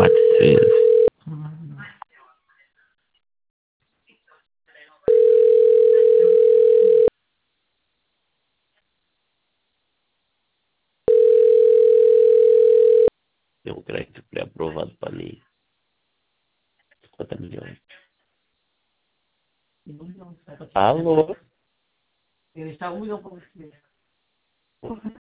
400. Tem um crédito pré-aprovado para mim. 50 milhões. Alô? Ele está 1 milhão para você. Porra.